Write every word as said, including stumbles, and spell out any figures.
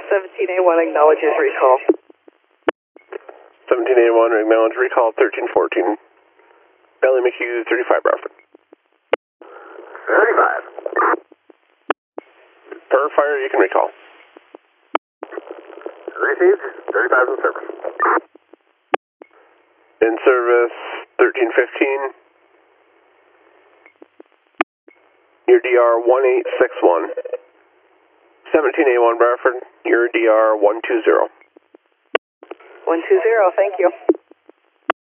seventeen A one acknowledges recall. seventeen A one, acknowledge recall, thirteen fourteen. Belly McHugh, thirty-five, Bradford. thirty-five. Per fire, you can recall. Received, thirty-five in service. In service, thirteen fifteen. Your D R one eight six one. seventeen A one, Bradford, your D R one two zero. one two zero, thank you.